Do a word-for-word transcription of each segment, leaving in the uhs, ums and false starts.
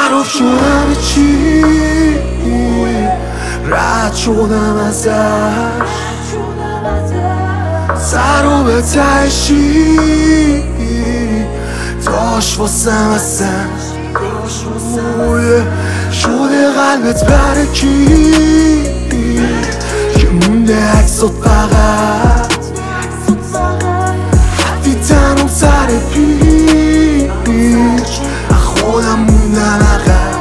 خراب شدم چی رد شدم ازش سر و به تشی داشت واسم اصلا شده قلبت برای کی که مونده عکسات فقط حتی تنم سر پیچ خودم موندم عقب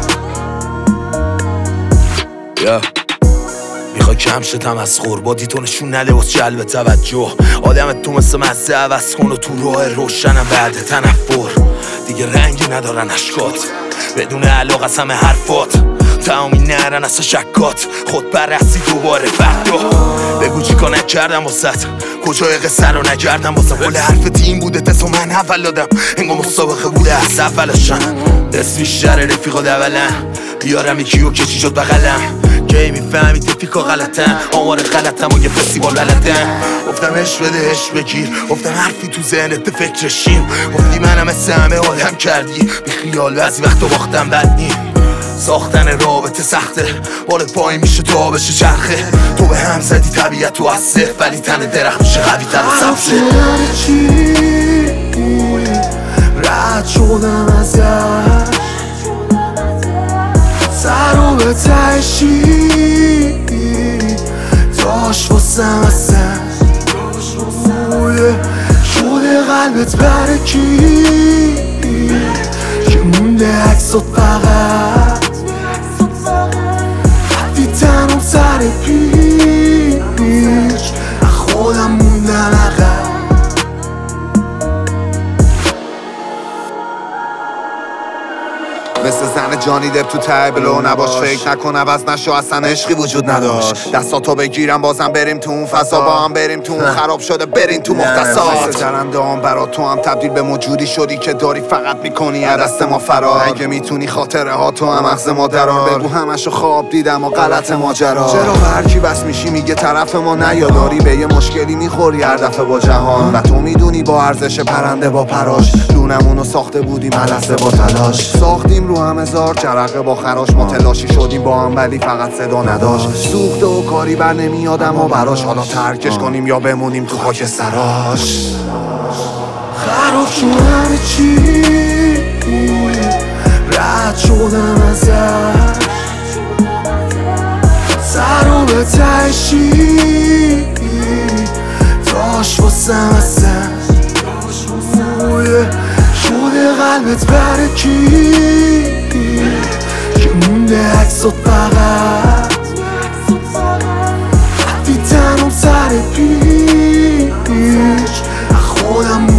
میخوای کم شدم از غرباتی تو نشون نده واسه جلب توجه آدمت تو مثل مزه عوض کن و تو راه روشنم بعد تنفر دیگه رنگی ندارن اشکات بدون علاقه از همه حرفات تمامی نرن از شکات خود بررسی دوباره فردا بگو چی کار نکردم واسط کجای قصه رو نکردم واسه قول حرف تیم بوده تسا من اول دادم انگاه مسابقه بوده از اولشن دست بیشتر رفیقا دولا بیارم یکیو که چی شد بغلم کی میفهمی تفیکا غلطن آمار غلطم و یه فستیوال بلدن گفتم عشق بده عشق بگیر گفتم حرفی تو ذهنت فکرشیم گفتی منم مثل همه آدم کردی بی خیال بعضی وقتا باختم بد نیم ساختن رابطه سخته بالت پایین میشه تا بشه چرخه تو به هم زدی طبیعت تو هسته ولی تن درخت میشه قوی تر و سبزه رد شدم ازش سر و به تشی داشت واسم اصلا شده قلبت برای کی که مونده عکسات فقط حتی تنم سر پیچ خودم موندم عقب مثل زن جانی دب تو تبلو نباش فکر نکن عوض نشو اصلا عشقی وجود نداشت دستاتو بگیرم بازم بریم تو اون فضا با هم بریم تو اون خراب شده بریم تو مختصات مثل جرنده هم برا تو هم تبدیل به موجودی شدی که داری فقط میکنی از دست ما فرار اگه میتونی خاطره ها تو هم مغز ما درار بگو همشو خواب دیدم و غلط ماجرا چرا هرکی بس میشی میگه طرف ما نیا داری به یه مشکلی میخوری هر دفعه با جهان و تو میدونی با ارزش پرنده با پراش دونمونو ساخته بودیم ملسه با تلاش ساختیم رو هم هزار جرقه با خراش ما تلاشی شدیم با هم ولی فقط صدا نداشت سوخته و کاری بر نمیادم و براش حالا ترکش کنیم یا بمونیم تو خاک سراش خراب شدم چی رد شدم ازش سر و به تشی داشت واسم اصلا شده قلبت برای کی که مونده عکسات فقط حتی تنم سر پیچ خودم